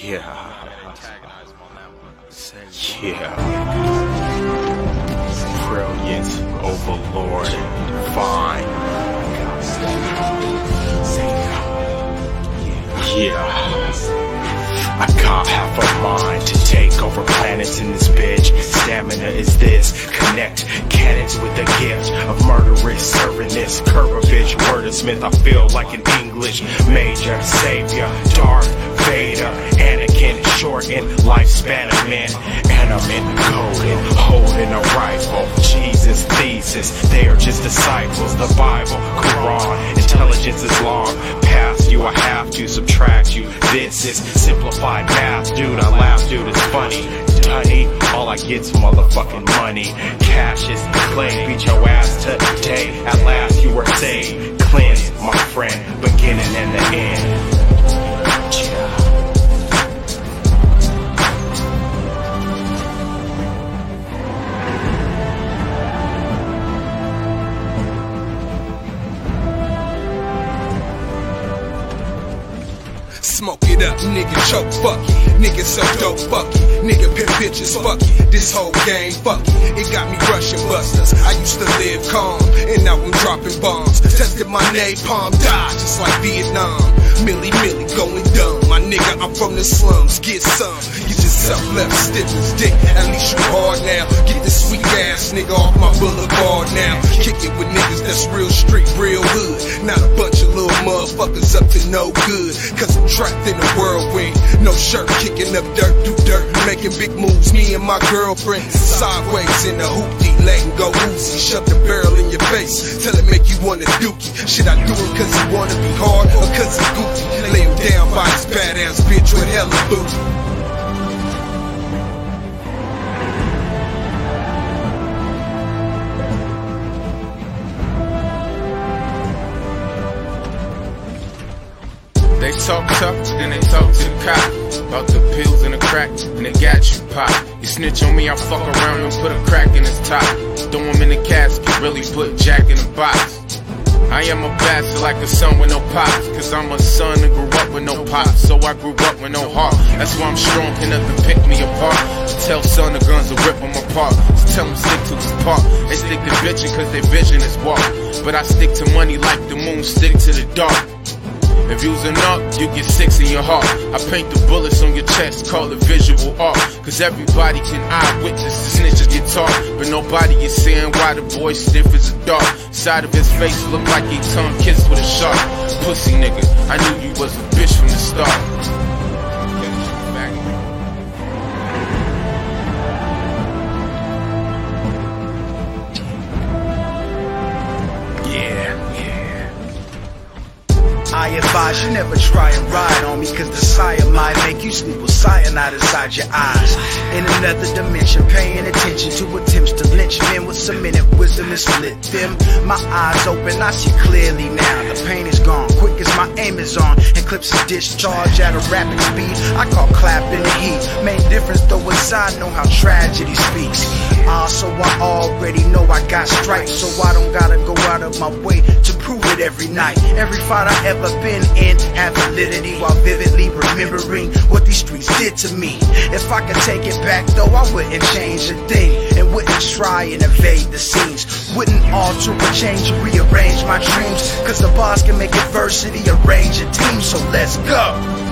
Yeah. Yeah. Brilliant, overlord, fine. Yeah. I got half a mind to take over planets in this bitch. Stamina is this. Connect cannons with the gift of murderous serving this. Curve a bitch, wordsmith. I feel like an English major savior. Darth Vader, Anakin, shorten lifespan of men. And I'm in golden, holding a rifle. Jesus thesis, they are just disciples. The Bible, Quran, intelligence is long past you. I have to subtract you. This is simplified math, dude. I laugh, dude. It's funny. Dunny, all I get's motherfucking money. Cash is clay. Beat your ass today. At last you were saved. Cleanse, my friend. Beginning and the end. Smoke it up, nigga choke, fuck it. Nigga so dope, fuck it. Nigga pimp bitches, fuck it. This whole game, fuck it. It got me rushing busters. I used to live calm, and now I'm dropping bombs. Tested my napalm, died just like Vietnam. Millie going dumb. My nigga, I'm from the slums, get some. Get yourself left stiff as dick. At least you hard now. Get this sweet ass nigga off my boulevard now. Kick it with niggas that's real street, real hood. Not a bunch of little motherfuckers up to no good. Cause I'm trapped in a whirlwind. No shirt, kicking up dirt through dirt. Making big moves, me and my girlfriend. Sideways in the hoopty, letting go Uzi. Shove the barrel in your face, tell it make you wanna dookie. Should I do it cause he wanna be hard or cause he goofy? Lay him down by his badass bitch with hella booty. They talk tough, then they talk to the cop about the pills and the crack, and they got you pop. You snitch on me, I fuck around and put a crack in his top. Throw him in the casket, really put Jack in the box. I am a bastard like a son with no pops, cause I'm a son that grew up with no pops, so I grew up with no heart. That's why I'm strong, can nothing pick me apart. Tell son the guns will rip them apart, so tell them stick to his part. They stick to bitching cause their vision is walk, but I stick to money like the moon stick to the dark. If you's an up, you get 6 in your heart. I paint the bullets on your chest, call it visual art. Cause everybody can eyewitness the snitches get taught, but nobody is saying why the boy sniff is a dart. Side of his face look like he tongue kissed with a shark. Pussy nigga, I knew you was a bitch from the start. I advise you never try and ride on me, cause the sire might make you sleep with cyanide inside your eyes. In another dimension, paying attention to attempts to lynch men with cemented wisdom and split them. My eyes open, I see clearly now. The pain is gone, quick as my aim is on, and clips is discharged at a rapid speed. I call clap in the heat. Main difference though is I know how tragedy speaks. So I already know I got stripes, so I don't gotta go out of my way to prove it every night. Every fight I ever been in had validity while vividly remembering what these streets did to me. If I could take it back though, I wouldn't change a thing, and wouldn't try and evade the scenes. Wouldn't alter or change or rearrange my dreams, cause the boss can make adversity arrange a team. So let's go.